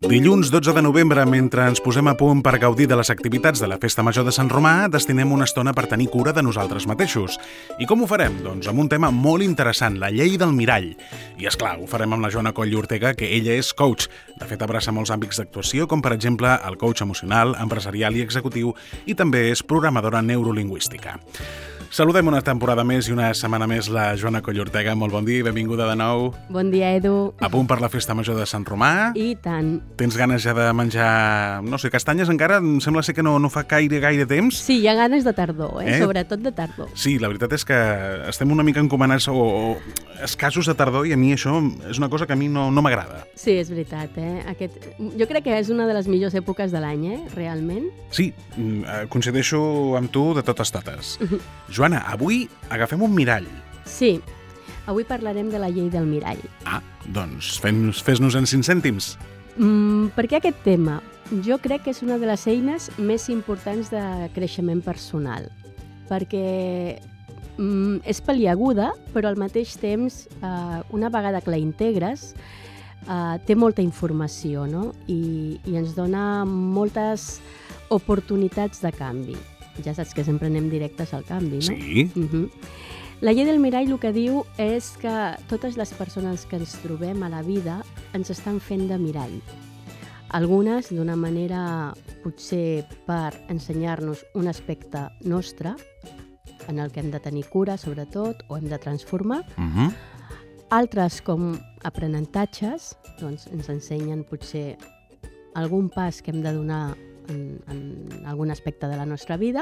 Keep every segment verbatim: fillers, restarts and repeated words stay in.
Dilluns dotze de novembre, mentre ens posem a punt per gaudir de les activitats de la Festa Major de Sant Romà, destinem una estona per tenir cura de nosaltres mateixos. I com ho farem? Doncs amb un tema molt interessant, la llei del mirall. I és clar, ho farem amb la Joana Coll i Ortega, que ella és coach. De fet, abraça molts àmbits d'actuació, com per exemple el coach emocional, empresarial i executiu, i també és programadora neurolingüística. Saludem una temporada més i una setmana més la Joana Coll i Ortega. Molt bon dia i benvinguda de nou. Bon dia, Edu. A punt per la Festa Major de Sant Romà. I tant. Tens ganes ja de menjar, no sé, castanyes encara? Em sembla ser que no, no fa gaire, gaire temps. Sí, hi ha ganes de tardor, eh? eh? Sobretot de tardor. Sí, la veritat és que estem una mica encomanats o, o escassos de tardor i a mi això és una cosa que a mi no, no m'agrada. Sí, és veritat, eh? Aquest... Jo crec que és una de les millors èpoques de l'any, eh? Realment. Sí, coincideixo amb tu de totes totes. Joana, avui agafem un mirall. Sí, avui parlarem de la llei del mirall. Ah, doncs fes-nos en cinc cèntims. Mm, per què aquest tema? Jo crec que és una de les eines més importants de creixement personal, perquè mm, és pal·liaguda, però al mateix temps, eh, una vegada que la integres, eh, té molta informació, no? I, i ens dona moltes oportunitats de canvi. Ja saps que sempre anem directes al canvi, no? Sí. Uh-huh. La llei del mirall el que diu és que totes les persones que ens trobem a la vida ens estan fent de mirall. Algunes d'una manera potser per ensenyar-nos un aspecte nostre, en el que hem de tenir cura, sobretot, o hem de transformar. Uh-huh. Altres, com aprenentatges, doncs ens ensenyen potser algun pas que hem de donar En, en algun aspecte de la nostra vida,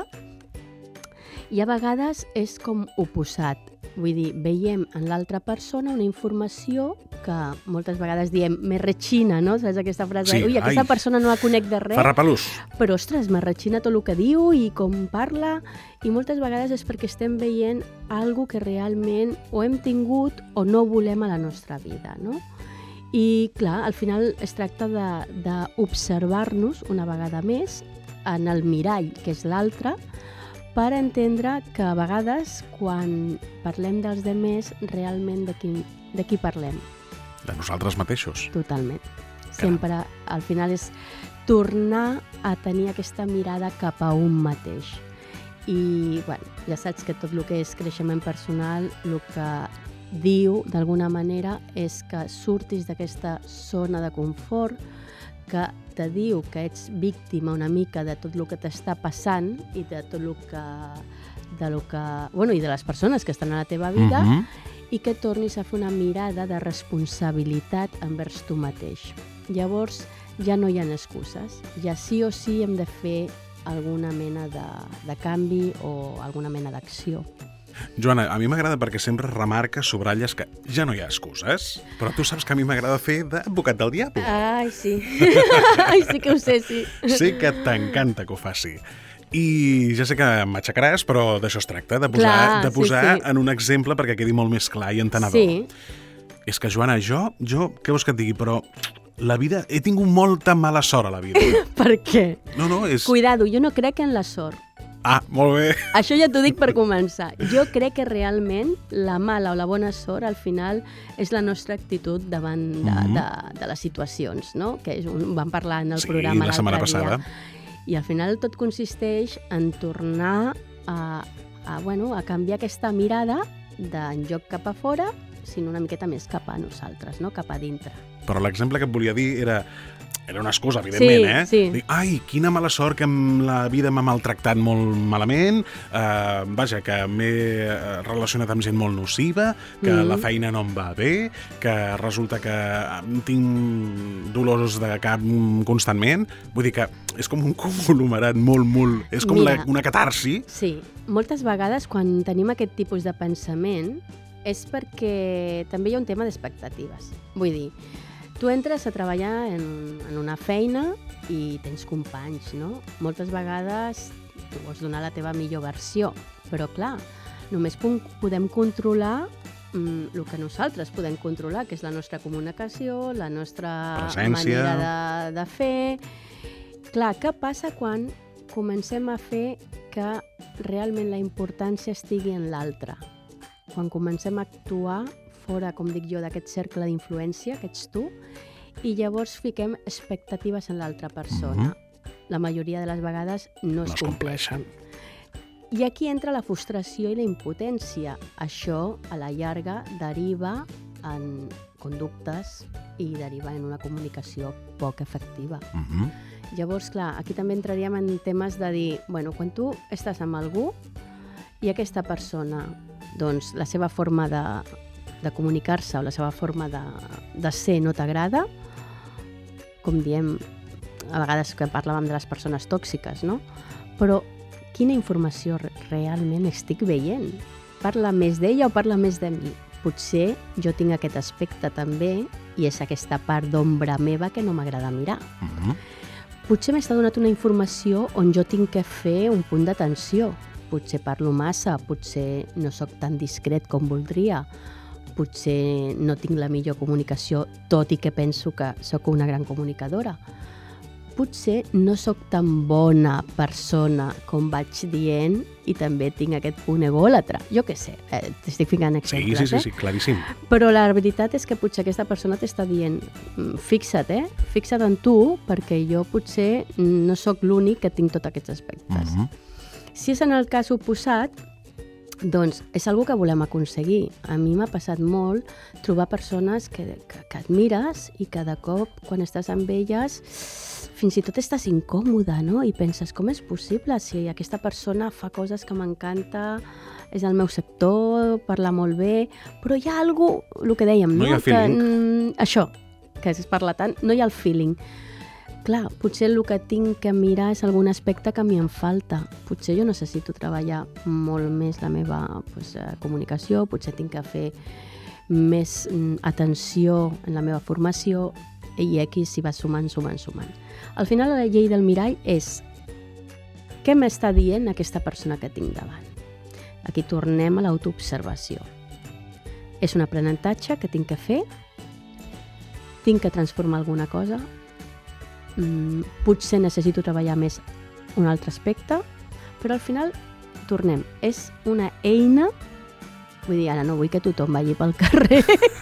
i a vegades és com oposat. Vull dir, veiem en l'altra persona una informació que moltes vegades diem me rechina, no? Saps aquesta frase? Sí, Ui, aquesta ai, persona no la conec de res. Fa repelús. Però, ostres, me rechina tot el que diu i com parla, i moltes vegades és perquè estem veient algo que realment o hem tingut o no volem a la nostra vida, no? I, clar, al final es tracta d'observar-nos una vegada més en el mirall, que és l'altre, per entendre que a vegades, quan parlem dels demés, realment de qui, de qui parlem? De nosaltres mateixos. Totalment. Sempre, al final, és tornar a tenir aquesta mirada cap a un mateix. I, bueno, ja saps que tot el que és creixement personal, el que diu, d'alguna manera, és que surtis d'aquesta zona de confort, que te diu que ets víctima una mica de tot el que t'està passant i de tot el que... de lo que bueno, i de les persones que estan a la teva vida, uh-huh. i que tornis a fer una mirada de responsabilitat envers tu mateix. Llavors, ja no hi ha excuses. Ja sí o sí hem de fer alguna mena de, de canvi o alguna mena d'acció. Joana, a mi m'agrada perquè sempre remarques, subratlles que ja no hi ha excuses, però tu saps que a mi m'agrada fer d'advocat del diable. Ai, sí. Ai, sí que ho sé, sí. Sé que t'encanta que ho faci. I ja sé que m'aixecaràs, però d'això es tracta, de posar, Clar, de posar sí, sí. en un exemple perquè quedi molt més clar i entenedor. Sí. És que, Joana, jo, jo, què vols que et digui, però la vida, he tingut molta mala sort a la vida. Per què? No, no, és... Cuidado, jo no crec en la sort. Ah, molt bé. Això ja t'ho dic per començar. Jo crec que realment la mala o la bona sort al final és la nostra actitud davant de, mm-hmm. de, de les situacions, no? Que és un, vam parlar en el sí, programa la setmana l'altre dia. passada. I al final tot consisteix en tornar a, a, bueno, a canviar aquesta mirada d'en lloc cap a fora, sinó una miqueta més cap a nosaltres, no? Cap a dintre. Però l'exemple que et volia dir era... Era una excusa, evidentment, sí, eh? Sí. Dic, ai, quina mala sort que la vida m'ha maltractat molt malament, eh, vaja, que m'he relacionat amb gent molt nociva, que mm. la feina no em va bé, que resulta que tinc dolors de cap constantment. Vull dir que és com un conglomerat molt, molt... És com Mira, la, una catarsi. Sí, moltes vegades quan tenim aquest tipus de pensament és perquè també hi ha un tema d'expectatives. Vull dir, tu entres a treballar en, en una feina i tens companys, no? Moltes vegades tu vols donar la teva millor versió, però clar, només podem controlar mm, el que nosaltres podem controlar, que és la nostra comunicació, la nostra presència, manera de, de fer. Clar, què passa quan comencem a fer que realment la importància estigui en l'altre? Quan comencem a actuar fora, com dic jo, d'aquest cercle d'influència que ets tu, i llavors fiquem expectatives en l'altra persona. Mhm. La majoria de les vegades no es No es compleixen. I aquí entra la frustració i la impotència. Això, a la llarga, deriva en conductes i deriva en una comunicació poc efectiva. Mhm. Llavors, clar, aquí també entraríem en temes de dir, bueno, quan tu estàs amb algú i aquesta persona, doncs, la seva forma de, de comunicar-se o la seva forma de, de ser no t'agrada, com diem, a vegades que parlàvem de les persones tòxiques, no? Però quina informació re- realment estic veient? Parla més d'ella o parla més de mi? Potser jo tinc aquest aspecte també i és aquesta part d'ombra meva que no m'agrada mirar. Mhm. Potser m'està donant una informació on jo tinc que fer un punt d'atenció. Potser parlo massa, potser no sóc tan discret com voldria, potser no tinc la millor comunicació, tot i que penso que sóc una gran comunicadora. Potser no sóc tan bona persona com vaig dient i també tinc aquest punt egòlatre. Jo què sé, eh, t'estic ficant Sí, exemples, sí, sí, eh? sí, claríssim. Però la veritat és que potser aquesta persona t'està dient "Mm, fixa't, eh? Fixa't en tu, perquè jo potser no sóc l'únic que tinc tots aquests aspectes. Mhm. Si és en el cas oposat, doncs és algo que volem aconseguir. A mi m'ha passat molt trobar persones que, que, que admires i que de cop, quan estàs amb elles, fins i tot estàs incòmode, no? I penses, com és possible si aquesta persona fa coses que m'encanta, és del meu sector, parla molt bé, però hi ha alguna cosa, el que dèiem, No no? hi ha feeling. Que, mm, això, que es parla tant, no hi ha el feeling. Clar, potser el que tinc que mirar és algun aspecte que a mi em falta. Potser jo necessito treballar molt més la meva pues, eh, comunicació, potser tinc que fer més mm, atenció en la meva formació i aquí s'hi va sumant, sumant, sumant. Al final la llei del mirall és què m'està dient aquesta persona que tinc davant. Aquí tornem a l'autoobservació. És un aprenentatge que tinc que fer, tinc que transformar alguna cosa, mm, potser necessito treballar més un altre aspecte, però al final tornem, és una eina, vull dir, ara no vull que tothom vagi pel carrer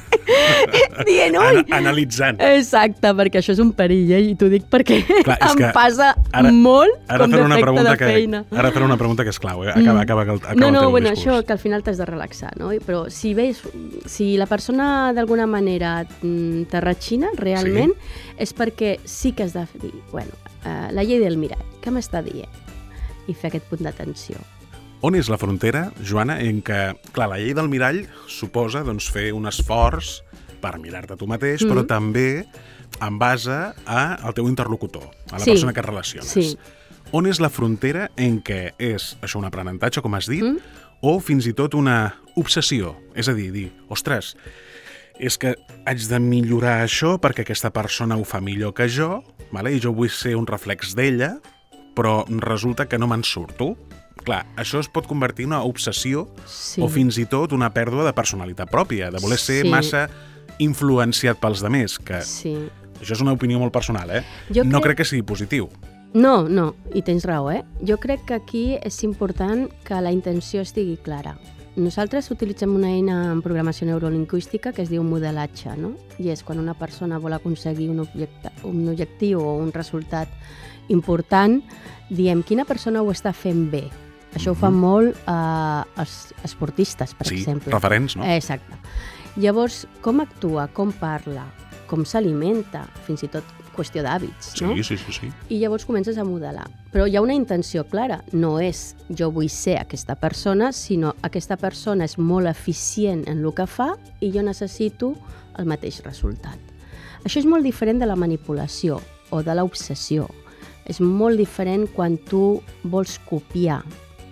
dient, ui, Ana- Analitzant. exacte, perquè això és un perill, eh? I t'ho dic perquè Clar, és em que passa ara- molt Ara com faré una defecte pregunta de que feina. ara faré una pregunta que és clau, eh? Acaba, Mm. acaba, acaba, acaba No, el no, teu bueno, discurs. això que al final t'has de relaxar, no? I- Però si veus, si la persona d'alguna manera mm, te ratxina, realment, és perquè sí que has de dir, bueno, eh, la llei del mirall, què m'està dient? I fer aquest punt d'atenció. On és la frontera, Joana, en què, clar, la llei del mirall suposa doncs, fer un esforç per mirar-te tu mateix, Mm. però també en base al teu interlocutor, a la Sí. persona que et relaciones. Sí. On és la frontera en què és això un aprenentatge, com has dit, Mm. o fins i tot una obsessió? És a dir, dir, ostres, és que haig de millorar això perquè aquesta persona ho fa millor que jo, vale? I jo vull ser un reflex d'ella, però resulta que no me'n surto. Clar, això es pot convertir en una obsessió Sí. o fins i tot una pèrdua de personalitat pròpia, de voler ser Sí. massa influenciat pels demés, que Sí. això és una opinió molt personal, eh? Jo No crec- crec que sigui positiu. No, no, i tens raó, eh? Jo crec que aquí és important que la intenció estigui clara. Nosaltres utilitzem una eina en programació neurolingüística que es diu modelatge, no? I és quan una persona vol aconseguir un, objecte, un objectiu o un resultat important, diem quina persona ho està fent bé. Això ho fan molt eh, els esportistes, per Sí, exemple. referents, no? Exacte. Llavors, com actua, com parla, com s'alimenta, fins i tot qüestió d'hàbits, no? Sí, sí, sí, sí. I llavors comences a modelar. Però hi ha una intenció clara. No és jo vull ser aquesta persona, sinó aquesta persona és molt eficient en el que fa i jo necessito el mateix resultat. Això és molt diferent de la manipulació o de l'obsessió. És molt diferent quan tu vols copiar.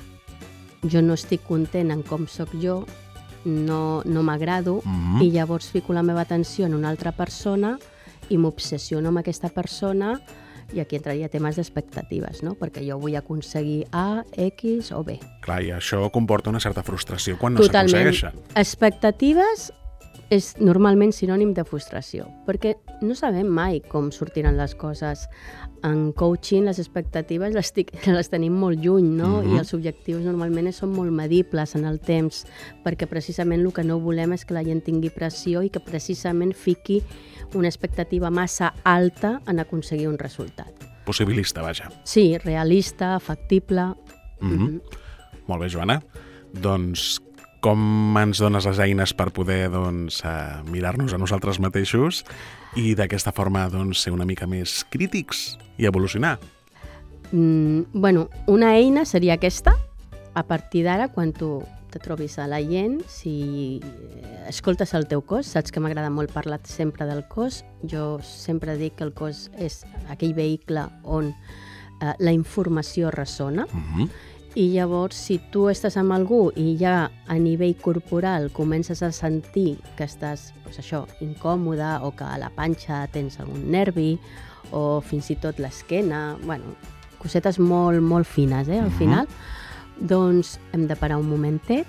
Jo no estic content en com sóc jo, no, no m'agrado, Mhm. i llavors fico la meva atenció en una altra persona i m'obsessiono amb aquesta persona, i aquí entraria temes d'expectatives, no? Perquè jo vull aconseguir A, X o B. Clar, i això comporta una certa frustració quan no Totalment. s'aconsegueixen. Expectatives és normalment sinònim de frustració, perquè no sabem mai com sortiran les coses. En coaching les expectatives les, tic, les tenim molt lluny, no? Mm-hmm. I els objectius normalment són molt medibles en el temps, perquè precisament el que no volem és que la gent tingui pressió i que precisament fiqui una expectativa massa alta en aconseguir un resultat. Possibilista, vaja. Sí, realista, factible. Mm-hmm. Mm-hmm. Molt bé, Joana. Doncs com ens dones les eines per poder doncs, mirar-nos a nosaltres mateixos i d'aquesta forma doncs, ser una mica més crítics i evolucionar? Mm, bueno, una eina seria aquesta. A partir d'ara, quan tu te trobis a la gent, si escoltes el teu cos, saps que m'agrada molt parlar sempre del cos. Jo sempre dic que el cos és aquell vehicle on eh, la informació ressona. Uh-huh. I llavors, si tu estàs amb algú i ja a nivell corporal comences a sentir que estàs, doncs això, incòmode o que a la panxa tens algun nervi o fins i tot l'esquena, bueno, cosetes molt, molt fines, eh, al uh-huh. final, doncs hem de parar un momentet,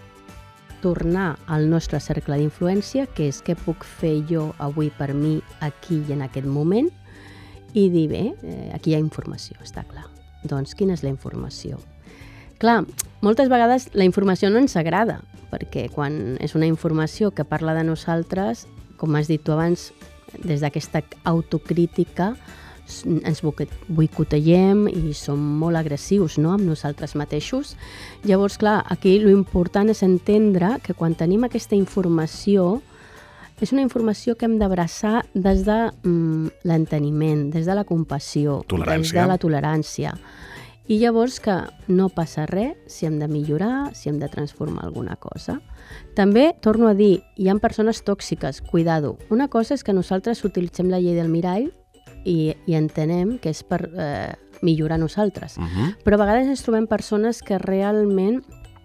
tornar al nostre cercle d'influència, que és què puc fer jo avui per mi, aquí i en aquest moment, i dir, bé, eh, aquí hi ha informació, està clar. Doncs quina és la informació? Clar, moltes vegades la informació no ens agrada, perquè quan és una informació que parla de nosaltres, com has dit tu abans, des d'aquesta autocrítica, ens boicotegem i som molt agressius, no?, amb nosaltres mateixos. Llavors, clar, aquí l'important és entendre que quan tenim aquesta informació, és una informació que hem d'abraçar des de mm, l'enteniment, des de la compassió, des de la tolerància. I llavors que no passa res si hem de millorar, si hem de transformar alguna cosa. També, torno a dir, hi ha persones tòxiques, cuidado. Una cosa és que nosaltres utilitzem la llei del mirall i, i entenem que és per eh, millorar nosaltres. Uh-huh. Però a vegades ens trobem persones que realment,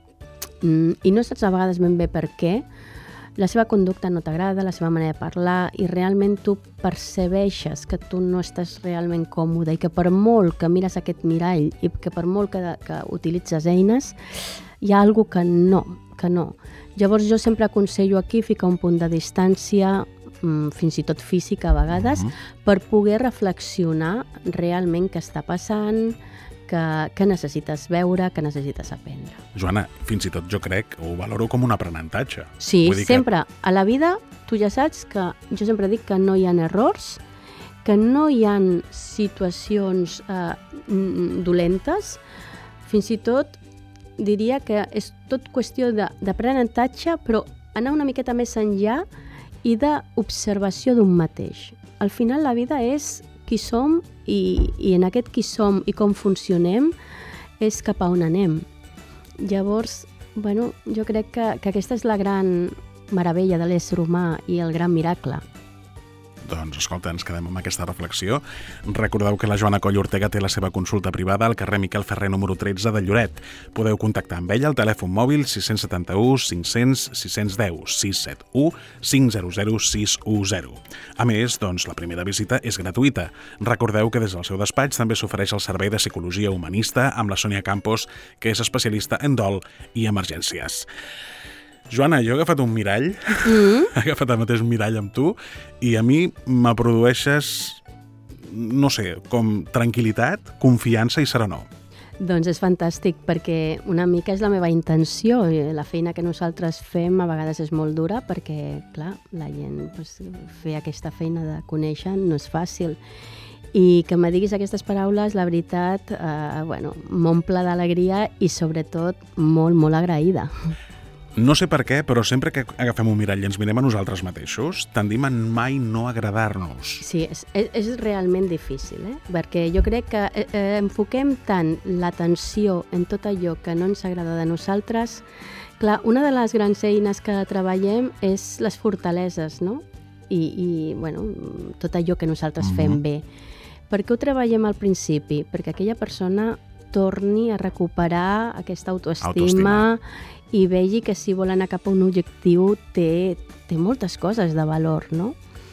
mm, i no saps a vegades ben bé per què, la seva conducta no t'agrada, la seva manera de parlar, i realment tu percebeixes que tu no estàs realment còmode i que per molt que mires aquest mirall i que per molt que, que utilitzes eines, hi ha alguna que no, que no. Llavors jo sempre aconsello aquí ficar un punt de distància, fins i tot física a vegades, uh-huh. per poder reflexionar realment què està passant, que, que necessites veure, que necessites aprendre. Joana, fins i tot jo crec, ho valoro com un aprenentatge. Sí, sempre. Que... A la vida, tu ja saps que jo sempre dic que no hi ha errors, que no hi ha situacions eh, dolentes, fins i tot diria que és tot qüestió d'aprenentatge, però anar una miqueta més enllà i d'observació d'un mateix. Al final la vida és qui som i, i en aquest qui som i com funcionem és cap a on anem. Llavors, bueno, jo crec que, que aquesta és la gran meravella de l'ésser humà i el gran miracle. Doncs, escolta, ens quedem amb aquesta reflexió. Recordeu que la Joana Coll Ortega té la seva consulta privada al carrer Miquel Ferrer número tretze de Lloret. Podeu contactar amb ella al telèfon mòbil sis set u, cinc cents, sis cents deu, sis set u, cinc zero zero, sis u zero. A més, doncs, la primera visita és gratuïta. Recordeu que des del seu despatx també s'ofereix el servei de psicologia humanista amb la Sònia Campos, que és especialista en dol i emergències. Joana, jo he agafat un mirall, mm. he agafat el mateix mirall amb tu i a mi me produeixes, no sé, com tranquil·litat, confiança i serenor. Doncs és fantàstic, perquè una mica és la meva intenció. La feina que nosaltres fem a vegades és molt dura perquè, clar, la gent pues, fer aquesta feina de conèixer no és fàcil. I que me diguis aquestes paraules, la veritat, eh, bueno, m'omple d'alegria i sobretot molt, molt agraïda. No sé per què, però sempre que agafem un mirall i ens mirem a nosaltres mateixos, tendim a mai no agradar-nos. Sí, és, és realment difícil, eh? Perquè jo crec que eh, enfoquem tant l'atenció en tot allò que no ens agrada de nosaltres. Clar, una de les grans eines que treballem és les fortaleses, no? I, i bueno, tot allò que nosaltres mm-hmm. fem bé. Per què ho treballem al principi? Perquè aquella persona torni a recuperar aquesta autoestima, autoestima. I vegi que si vol anar cap a un objectiu té, té moltes coses de valor, no?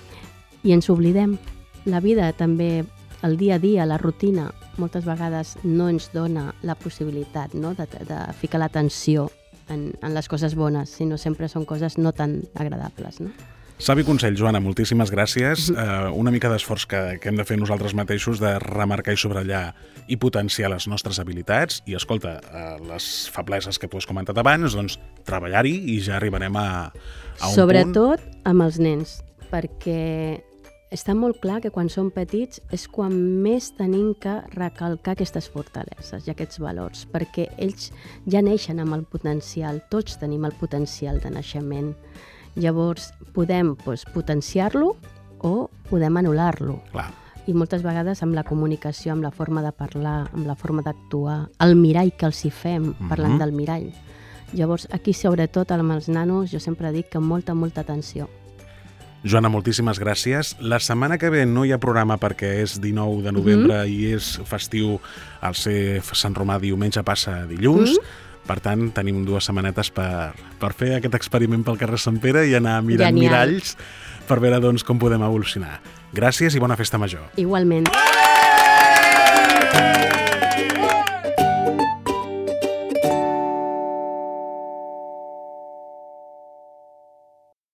I ens oblidem. La vida també, el dia a dia, la rutina, moltes vegades no ens dona la possibilitat, no?, de, de ficar l'atenció en, en les coses bones, sinó sempre són coses no tan agradables, no? Savi consell, Joana, moltíssimes gràcies. Uh, una mica d'esforç que, que hem de fer nosaltres mateixos de remarcar i subratllar i potenciar les nostres habilitats i, escolta, uh, les febleses que tu has comentat abans, doncs treballar-hi i ja arribarem a, a un Sobretot punt... amb els nens, perquè està molt clar que quan som petits és quan més tenim que recalcar aquestes fortaleses i aquests valors, perquè ells ja neixen amb el potencial, tots tenim el potencial de naixement. Llavors, podem doncs, potenciar-lo o podem anul·lar-lo. Clar. I moltes vegades amb la comunicació, amb la forma de parlar, amb la forma d'actuar, el mirall que els hi fem, parlant mm-hmm. del mirall. Llavors, aquí, sobretot, amb els nanos, jo sempre dic que molta, molta atenció. Joana, moltíssimes gràcies. La setmana que ve no hi ha programa perquè és dinou de novembre mm-hmm. i és festiu al ser Sant Romà, diumenge passa dilluns. Mm-hmm. Per tant, tenim dues setmanetes per, per fer aquest experiment pel carrer Sant Pere i anar mirant Genial. miralls per veure doncs, com podem evolucionar. Gràcies i bona festa major. Igualment.